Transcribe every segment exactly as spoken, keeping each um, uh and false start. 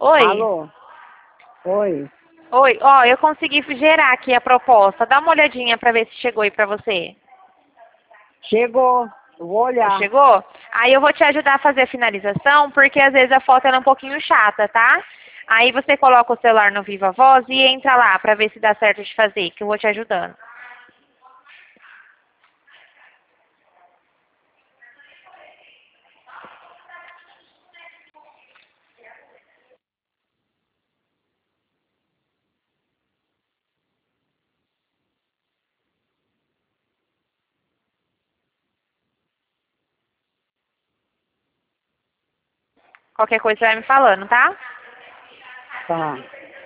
Oi? Alô? Oi. Oi, ó, eu consegui gerar aqui a proposta. Dá uma olhadinha pra ver se chegou aí pra você. Chegou. Eu vou Ou olhar. chegou? Aí eu vou te ajudar a fazer a finalização, porque às vezes a foto ela é um pouquinho chata, tá? Aí você coloca o celular no Viva Voz e entra lá pra ver se dá certo de fazer, que eu vou te ajudando. Qualquer coisa você vai me falando, tá? Tá.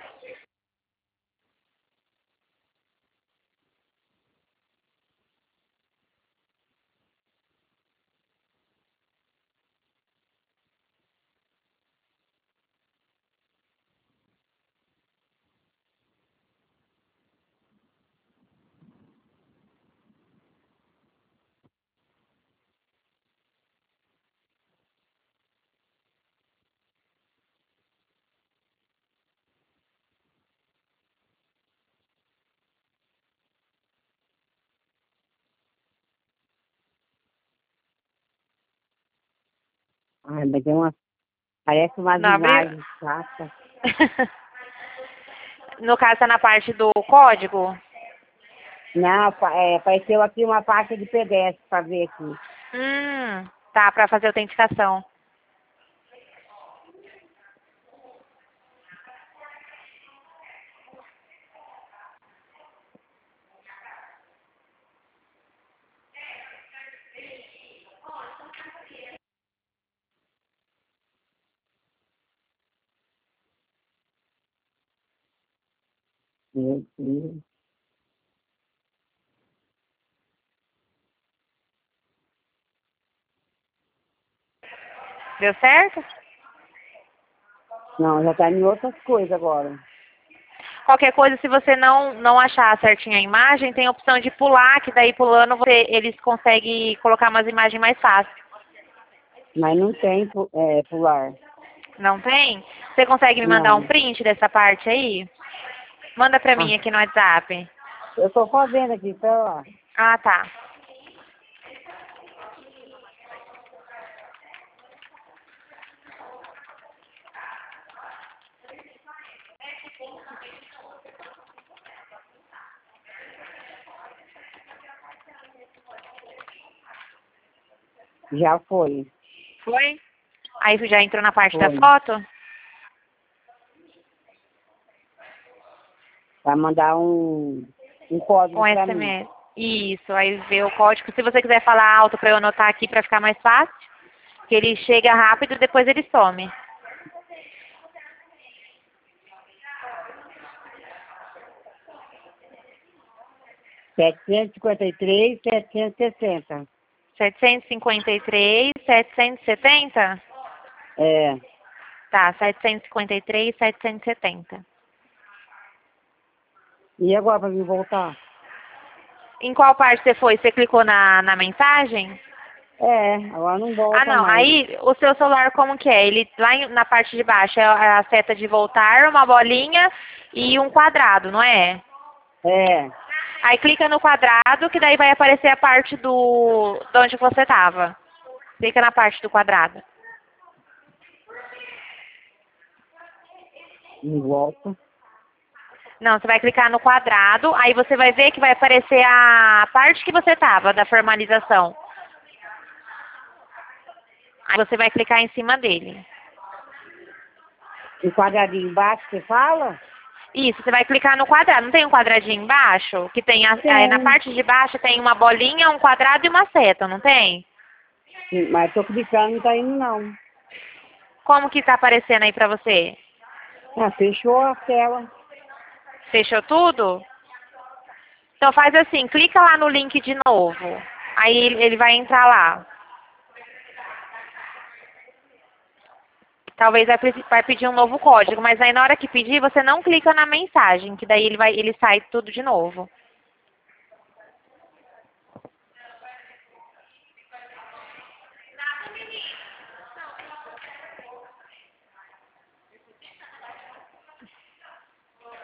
Ai, mas é uma... Parece umas Não abriu? imagens chatas. No caso, tá na parte do código? Não, pa- é, apareceu aqui uma faixa de pedestre pra ver aqui. Hum, tá, pra fazer autenticação. Meu Deus. Deu certo? Não, já tá em outras coisas agora. Qualquer coisa, se você não, não achar certinho a imagem, tem a opção de pular, que daí pulando você, eles conseguem colocar umas imagens mais fáceis. Mas não tem pu- é, pular. Não tem? Você consegue me mandar um Não. print dessa parte aí? Manda pra Ah, mim aqui no WhatsApp. eu tô fazendo aqui, tá lá. Ah, tá. Já foi. Foi? Aí já entrou na parte da Foi. foto? Vai mandar um, um código Com pra mim. S M S. Isso, aí vê o código. Se você quiser falar alto pra eu anotar aqui pra ficar mais fácil, que ele chega rápido e depois ele some. setecentos e cinquenta e três, setecentos e sessenta. setecentos e cinquenta e três, setecentos e setenta? É. Tá, setecentos e cinquenta e três, setecentos e setenta. E agora pra mim voltar? Em qual parte você foi? Você clicou na, na mensagem? É, agora não Ah, volta não. mais. Aí, o seu celular como que é? Ele, lá em- na parte de baixo, é a seta de voltar, uma bolinha e um quadrado, não é? É. Aí clica no quadrado, que daí vai aparecer a parte do, de onde você estava. Clica na parte do quadrado. Não volta. Não, você vai clicar no quadrado, aí você vai ver que vai aparecer a parte que você estava, da formalização. Aí você vai clicar em cima dele. O quadradinho embaixo, você fala? Isso, você vai clicar no quadrado. Não tem um quadradinho embaixo? Que tem a, aí na Tem. parte de baixo tem uma bolinha, um quadrado e uma seta, não tem? Sim, mas tô clicando, não tá indo não. Como que tá aparecendo aí pra você? Ah, fechou a tela. Fechou tudo? Então faz assim, clica lá no link de novo. Aí ele ele vai entrar lá. Talvez vai, preci- vai pedir um novo código, mas aí na hora que pedir, você não clica na mensagem, que daí ele vai, ele sai tudo de novo.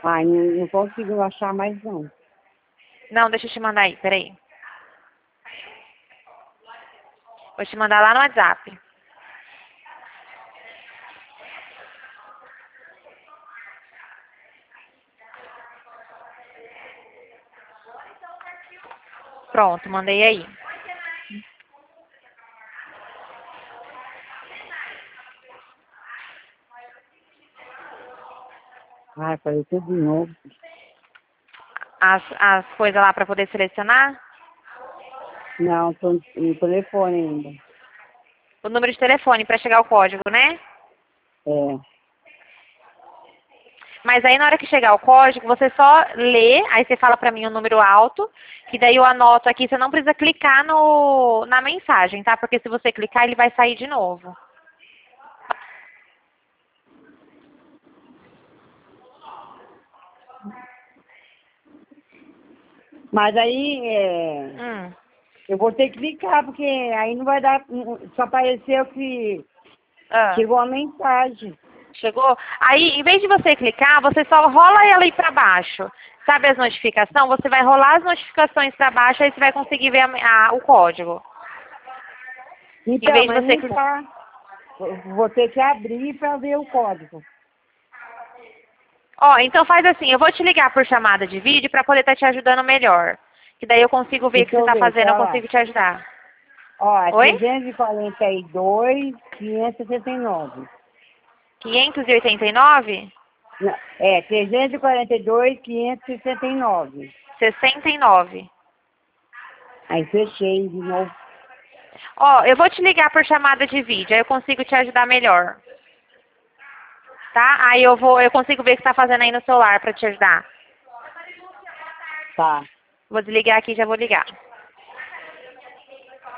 Ai, não, não consigo achar mais não. Não, deixa eu te mandar aí, peraí. Vou te mandar lá no WhatsApp. Pronto, mandei aí. Ai, falei tudo de novo. As, as coisas lá pra poder selecionar. Não, tô no telefone ainda. O número de telefone pra chegar o código, né? É. Mas aí na hora que chegar o código, você só lê, aí você fala pra mim o número alto, que daí eu anoto aqui, você não precisa clicar no, na mensagem, tá? Porque se você clicar, ele vai sair de novo. Mas aí, é, Hum. eu vou ter que clicar, porque aí não vai dar. Só apareceu que Ah. chegou a mensagem. Chegou? Aí, em vez de você clicar, você só rola ela aí pra baixo. Sabe as notificações? Você vai rolar as notificações pra baixo, aí você vai conseguir ver a- a- o código. Em Então, vez de mas você não clicar. tá. Eu Vou ter que abrir para ver o código. Ó, então faz assim, eu vou te ligar por chamada de vídeo pra poder estar te ajudando melhor. Que daí eu consigo ver o que Deixa você eu tá ver, fazendo, eu pera lá. consigo te ajudar. Ó, é Oi? trezentos e quarenta e dois, quinhentos e sessenta e nove. quinhentos e oitenta e nove? Não, é, trezentos e quarenta e dois, quinhentos e sessenta e nove. sessenta e nove. Aí fechei de novo. Ó, eu vou te ligar por chamada de vídeo, aí eu consigo te ajudar melhor. Tá? Aí eu vou, eu consigo ver o que você tá fazendo aí no celular pra te ajudar. Tá. Vou desligar aqui e já vou ligar.